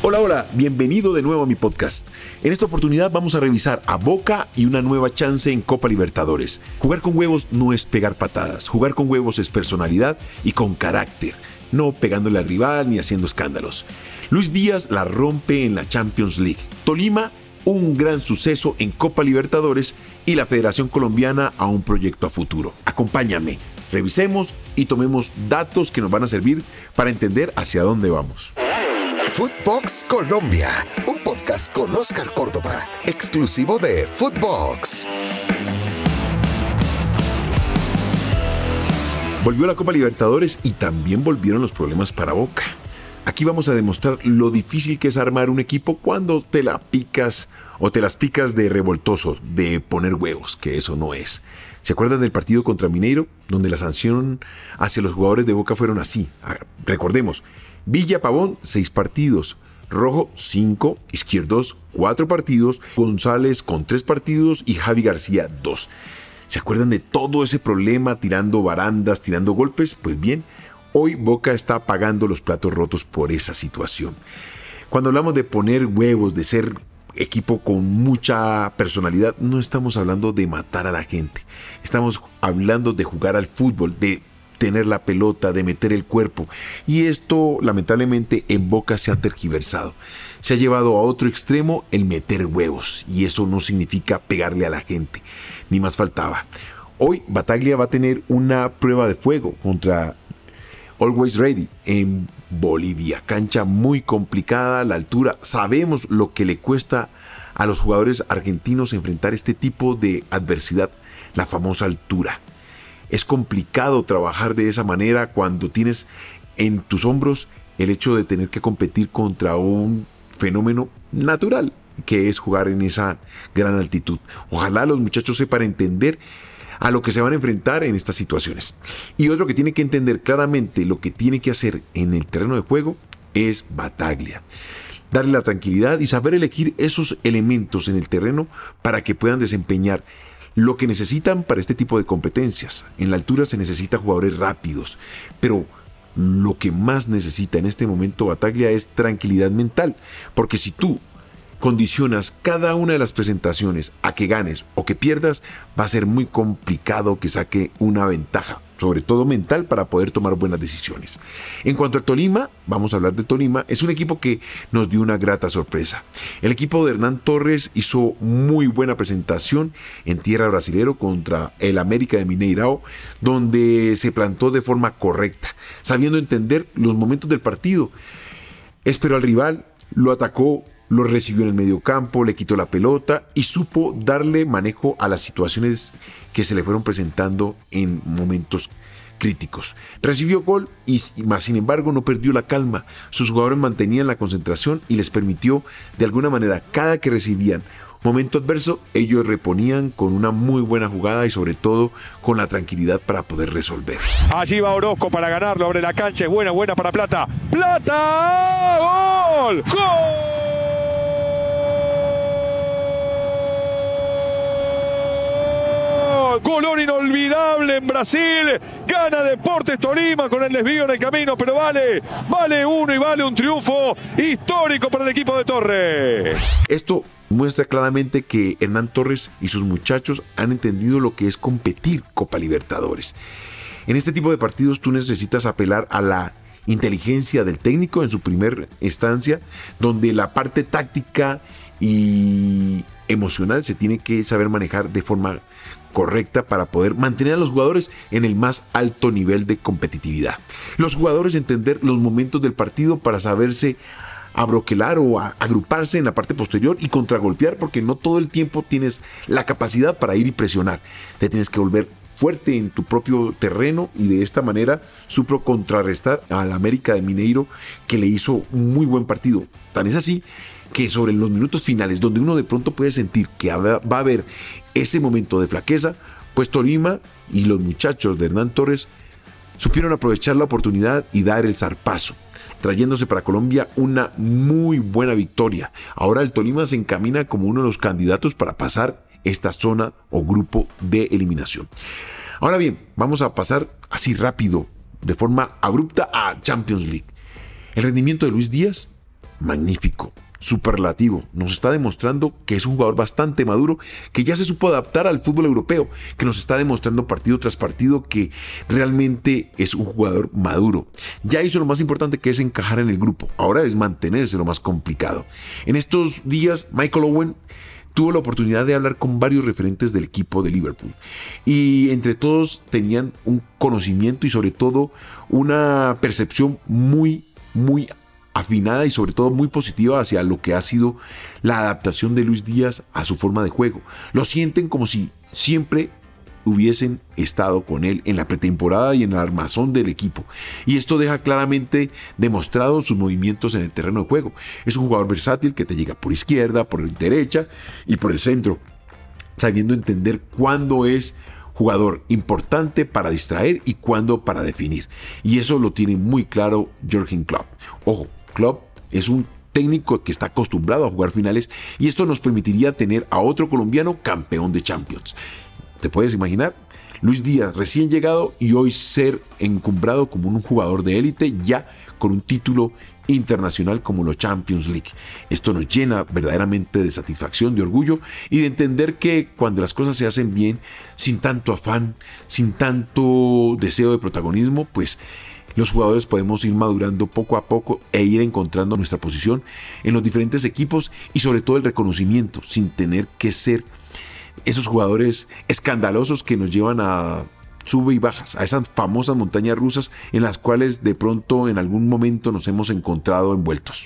Hola, hola, bienvenido de nuevo a mi podcast. En esta oportunidad vamos a revisar a Boca y una nueva chance en Copa Libertadores. Jugar con huevos no es pegar patadas, jugar con huevos es personalidad y con carácter, no pegándole al rival ni haciendo escándalos. Luis Díaz la rompe en la Champions League. Tolima, un gran suceso en Copa Libertadores y la Federación Colombiana a un proyecto a futuro. Acompáñame, revisemos y tomemos datos que nos van a servir para entender hacia dónde vamos. Footbox Colombia, un podcast con Oscar Córdoba, exclusivo de Footbox. Volvió la Copa Libertadores y también volvieron los problemas para Boca. Aquí vamos a demostrar lo difícil que es armar un equipo cuando te la picas o te las picas de revoltoso, de poner huevos, que eso no es. ¿Se acuerdan del partido contra Mineiro, donde la sanción hacia los jugadores de Boca fueron así? Recordemos, Villa Pavón, 6 partidos, Rojo, 5, Izquierdos, 4 partidos, González con 3 partidos y Javi García, 2. ¿Se acuerdan de todo ese problema tirando barandas, tirando golpes? Pues bien, hoy Boca está pagando los platos rotos por esa situación. Cuando hablamos de poner huevos, de ser equipo con mucha personalidad, no estamos hablando de matar a la gente. Estamos hablando de jugar al fútbol, de tener la pelota, de meter el cuerpo. Y esto, lamentablemente, en Boca se ha tergiversado. Se ha llevado a otro extremo el meter huevos. Y eso no significa pegarle a la gente. Ni más faltaba. Hoy Bataglia va a tener una prueba de fuego contra Always Ready en Bolivia. Cancha muy complicada, la altura. Sabemos lo que le cuesta a los jugadores argentinos enfrentar este tipo de adversidad, la famosa altura. Es complicado trabajar de esa manera cuando tienes en tus hombros el hecho de tener que competir contra un fenómeno natural, que es jugar en esa gran altitud. Ojalá los muchachos sepan entender a lo que se van a enfrentar en estas situaciones. Y otro que tiene que entender claramente lo que tiene que hacer en el terreno de juego es Bataglia. Darle la tranquilidad y saber elegir esos elementos en el terreno para que puedan desempeñar lo que necesitan para este tipo de competencias. En la altura se necesita jugadores rápidos, pero lo que más necesita en este momento Bataglia es tranquilidad mental, porque si tú condicionas cada una de las presentaciones a que ganes o que pierdas, va a ser muy complicado que saque una ventaja, sobre todo mental, para poder tomar buenas decisiones. En cuanto al Tolima, vamos a hablar de Tolima, es un equipo que nos dio una grata sorpresa. El equipo de Hernán Torres hizo muy buena presentación en tierra brasilero contra el América de Mineirao, donde se plantó de forma correcta, sabiendo entender los momentos del partido. Esperó al rival, lo atacó, lo recibió en el mediocampo, le quitó la pelota y supo darle manejo a las situaciones que se le fueron presentando en momentos críticos. Recibió gol y más sin embargo no perdió la calma. Sus jugadores mantenían la concentración y les permitió de alguna manera, cada que recibían momento adverso, ellos reponían con una muy buena jugada y sobre todo con la tranquilidad para poder resolver. Allí va Orozco para ganarlo, abre la cancha, es buena para Plata. ¡Plata! ¡Gol! ¡Gol! Color inolvidable en Brasil, gana Deportes Tolima con el desvío en el camino, pero vale uno y vale un triunfo histórico para el equipo de Torres. Esto muestra claramente que Hernán Torres y sus muchachos han entendido lo que es competir Copa Libertadores. En este tipo de partidos tú necesitas apelar a la inteligencia del técnico en su primera instancia, donde la parte táctica y emocional se tiene que saber manejar de forma correcta para poder mantener a los jugadores en el más alto nivel de competitividad. Los jugadores entender los momentos del partido para saberse abroquelar o agruparse en la parte posterior y contragolpear, porque no todo el tiempo tienes la capacidad para ir y presionar. Te tienes que volver fuerte en tu propio terreno y de esta manera supo contrarrestar al América de Mineiro, que le hizo un muy buen partido. Tan es así que sobre los minutos finales, donde uno de pronto puede sentir que va a haber ese momento de flaqueza, pues Tolima y los muchachos de Hernán Torres supieron aprovechar la oportunidad y dar el zarpazo, trayéndose para Colombia una muy buena victoria. Ahora el Tolima se encamina como uno de los candidatos para pasar esta zona o grupo de eliminación. Ahora bien, vamos a pasar así rápido, de forma abrupta, a Champions League. El rendimiento de Luis Díaz magnífico, superlativo. Nos está demostrando que es un jugador bastante maduro, que ya se supo adaptar al fútbol europeo, que nos está demostrando partido tras partido que realmente es un jugador maduro. Ya hizo lo más importante, que es encajar en el grupo. Ahora es mantenerse, lo más complicado. En estos días, Michael Owen tuvo la oportunidad de hablar con varios referentes del equipo de Liverpool, y entre todos tenían un conocimiento y sobre todo una percepción muy afinada y sobre todo muy positiva hacia lo que ha sido la adaptación de Luis Díaz a su forma de juego. Lo sienten como si siempre hubiesen estado con él en la pretemporada y en el armazón del equipo, y esto deja claramente demostrado sus movimientos en el terreno de juego. Es un jugador versátil que te llega por izquierda, por derecha y por el centro, sabiendo entender cuándo es jugador importante para distraer y cuándo para definir, y eso lo tiene muy claro Jürgen Klopp. Ojo, Klopp es un técnico que está acostumbrado a jugar finales, y esto nos permitiría tener a otro colombiano campeón de Champions. ¿Te puedes imaginar? Luis Díaz, recién llegado, y hoy ser encumbrado como un jugador de élite, ya con un título internacional como la Champions League. Esto nos llena verdaderamente de satisfacción, de orgullo y de entender que cuando las cosas se hacen bien, sin tanto afán, sin tanto deseo de protagonismo, pues los jugadores podemos ir madurando poco a poco e ir encontrando nuestra posición en los diferentes equipos, y sobre todo el reconocimiento, sin tener que ser esos jugadores escandalosos que nos llevan a sube y bajas, a esas famosas montañas rusas en las cuales de pronto en algún momento nos hemos encontrado envueltos.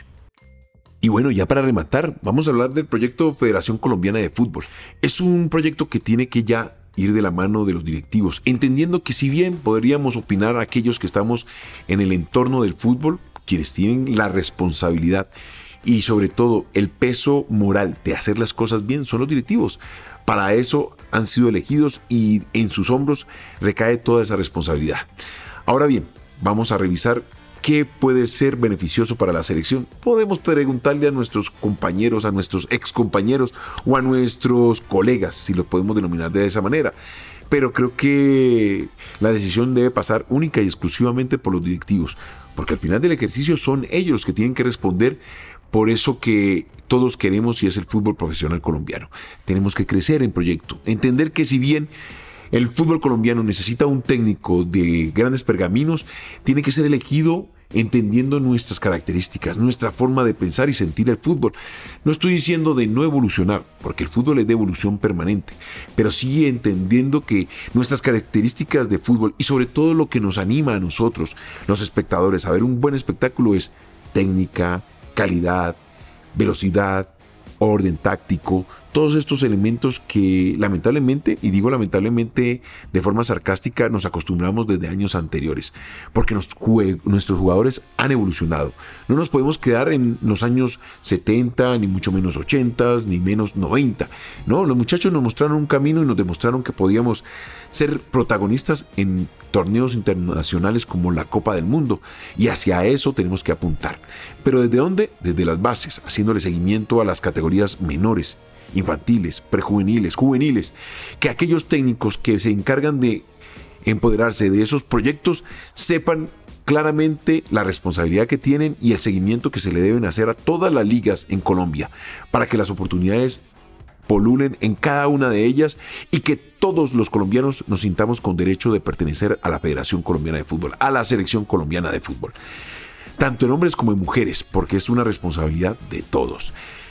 Y bueno, ya para rematar, vamos a hablar del proyecto Federación Colombiana de Fútbol. Es un proyecto que tiene que ya ir de la mano de los directivos, entendiendo que si bien podríamos opinar aquellos que estamos en el entorno del fútbol, quienes tienen la responsabilidad y sobre todo el peso moral de hacer las cosas bien son los directivos. Para eso han sido elegidos y en sus hombros recae toda esa responsabilidad. Ahora bien, vamos a revisar qué puede ser beneficioso para la selección. Podemos preguntarle a nuestros compañeros, a nuestros excompañeros o a nuestros colegas, si lo podemos denominar de esa manera. Pero creo que la decisión debe pasar única y exclusivamente por los directivos, porque al final del ejercicio son ellos los que tienen que responder por eso que todos queremos, y es el fútbol profesional colombiano. Tenemos que crecer en proyecto, entender que si bien el fútbol colombiano necesita un técnico de grandes pergaminos, tiene que ser elegido entendiendo nuestras características, nuestra forma de pensar y sentir el fútbol. No estoy diciendo de no evolucionar, porque el fútbol es de evolución permanente, pero sí entendiendo que nuestras características de fútbol y sobre todo lo que nos anima a nosotros, los espectadores, a ver un buen espectáculo es técnica, calidad, velocidad, orden táctico, todos estos elementos que lamentablemente, y digo lamentablemente de forma sarcástica, nos acostumbramos desde años anteriores, porque nuestros jugadores han evolucionado. No nos podemos quedar en los años 70, ni mucho menos 80, ni menos 90. No, los muchachos nos mostraron un camino y nos demostraron que podíamos ser protagonistas en torneos internacionales como la Copa del Mundo, y hacia eso tenemos que apuntar. ¿Pero desde dónde? Desde las bases, haciéndole seguimiento a las categorías menores, infantiles, prejuveniles, juveniles, que aquellos técnicos que se encargan de empoderarse de esos proyectos sepan claramente la responsabilidad que tienen y el seguimiento que se le deben hacer a todas las ligas en Colombia, para que las oportunidades polulen en cada una de ellas y que todos los colombianos nos sintamos con derecho de pertenecer a la Federación Colombiana de Fútbol, a la Selección Colombiana de Fútbol, tanto en hombres como en mujeres, porque es una responsabilidad de todos.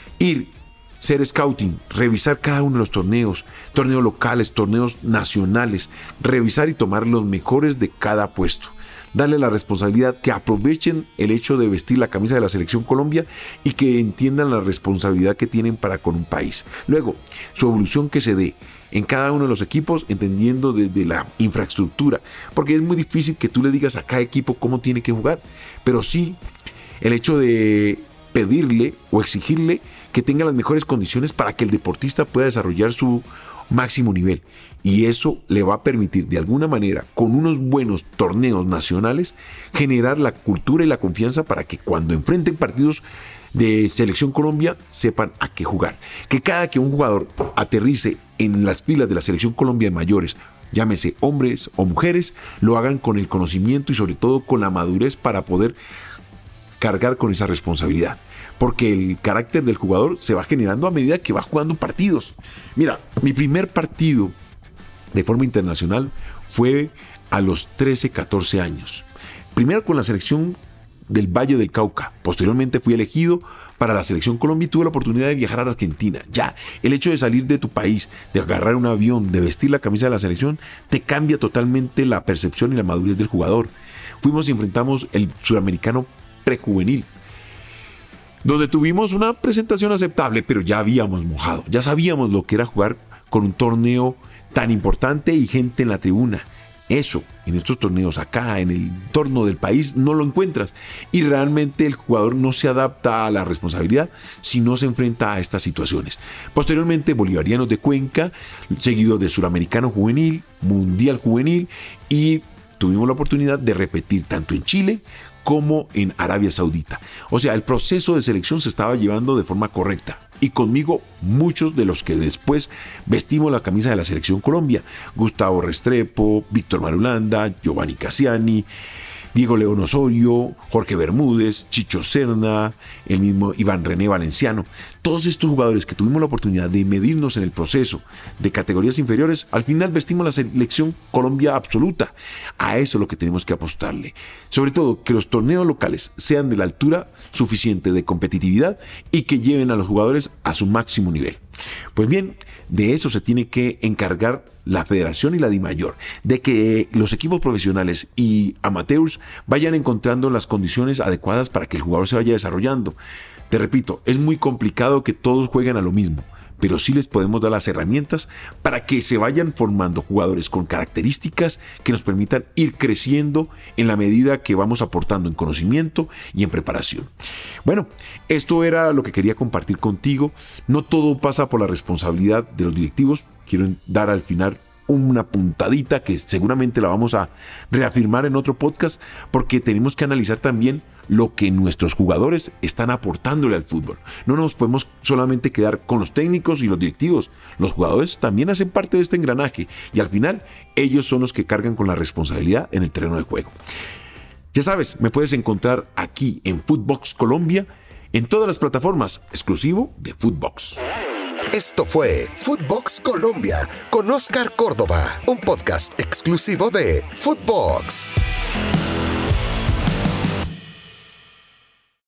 Ser scouting, revisar cada uno de los torneos locales, torneos nacionales, revisar y tomar los mejores de cada puesto. Darle la responsabilidad, que aprovechen el hecho de vestir la camisa de la Selección Colombia y que entiendan la responsabilidad que tienen para con un país. Luego, su evolución que se dé en cada uno de los equipos, entendiendo desde la infraestructura, porque es muy difícil que tú le digas a cada equipo cómo tiene que jugar, pero sí el hecho de pedirle o exigirle que tenga las mejores condiciones para que el deportista pueda desarrollar su máximo nivel, y eso le va a permitir de alguna manera, con unos buenos torneos nacionales, generar la cultura y la confianza para que cuando enfrenten partidos de Selección Colombia sepan a qué jugar. Que cada que un jugador aterrice en las filas de la Selección Colombia de mayores, llámese hombres o mujeres, lo hagan con el conocimiento y sobre todo con la madurez para poder cargar con esa responsabilidad, porque el carácter del jugador se va generando a medida que va jugando partidos. Mira, mi primer partido de forma internacional fue a los 13, 14 años. Primero con la selección del Valle del Cauca. Posteriormente fui elegido para la selección Colombia y tuve la oportunidad de viajar a Argentina. Ya, el hecho de salir de tu país, de agarrar un avión, de vestir la camisa de la selección, te cambia totalmente la percepción y la madurez del jugador. Fuimos y enfrentamos el Sudamericano Prejuvenil, donde tuvimos una presentación aceptable, pero ya habíamos mojado. Ya sabíamos lo que era jugar con un torneo tan importante y gente en la tribuna. Eso, en estos torneos acá, en el entorno del país, no lo encuentras. Y realmente el jugador no se adapta a la responsabilidad si no se enfrenta a estas situaciones. Posteriormente, Bolivarianos de Cuenca, seguido de Suramericano Juvenil, Mundial Juvenil, y tuvimos la oportunidad de repetir tanto en Chile como en Arabia Saudita. O sea, el proceso de selección se estaba llevando de forma correcta. Y conmigo muchos de los que después vestimos la camisa de la Selección Colombia. Gustavo Restrepo, Víctor Marulanda, Giovanni Cassiani, Diego León Osorio, Jorge Bermúdez, Chicho Serna, el mismo Iván René Valenciano. Todos estos jugadores que tuvimos la oportunidad de medirnos en el proceso de categorías inferiores, al final vestimos la Selección Colombia absoluta. A eso es lo que tenemos que apostarle. Sobre todo, que los torneos locales sean de la altura suficiente de competitividad y que lleven a los jugadores a su máximo nivel. Pues bien, de eso se tiene que encargar la Federación y la DIMAYOR, de que los equipos profesionales y amateurs vayan encontrando las condiciones adecuadas para que el jugador se vaya desarrollando. Te repito, es muy complicado que todos jueguen a lo mismo, pero sí les podemos dar las herramientas para que se vayan formando jugadores con características que nos permitan ir creciendo en la medida que vamos aportando en conocimiento y en preparación. Bueno, esto era lo que quería compartir contigo. No todo pasa por la responsabilidad de los directivos. Quiero dar al final una puntadita que seguramente la vamos a reafirmar en otro podcast, porque tenemos que analizar también lo que nuestros jugadores están aportándole al fútbol. No nos podemos solamente quedar con los técnicos y los directivos. Los jugadores también hacen parte de este engranaje y al final ellos son los que cargan con la responsabilidad en el terreno de juego. Ya sabes, me puedes encontrar aquí en Footbox Colombia, en todas las plataformas, exclusivo de Footbox. Esto fue Footbox Colombia con Oscar Córdoba, un podcast exclusivo de Footbox.